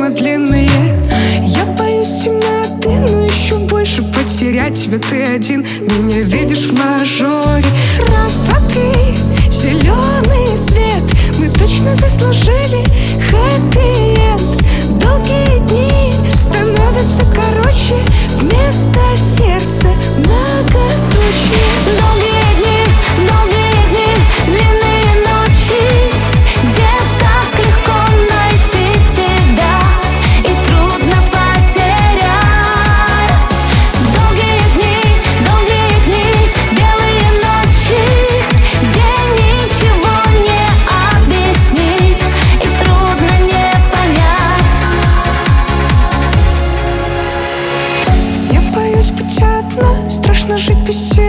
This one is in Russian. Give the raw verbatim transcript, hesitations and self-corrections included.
мы длинные. Я боюсь темноты, но еще больше потерять тебя. Ты один меня видишь в мажоре. Раз, два, три, зеленый свет. Мы точно заслужили хэппи-энд. Долгие дни становятся короче, вместо сердца многоточие. Долгие дни, долгие дни, длинные ночи, где так легко найти тебя и трудно потерять. Долгие дни, долгие дни, белые ночи, где ничего не объяснить и трудно не понять. Я боюсь быть одна, страшно жить без тебя.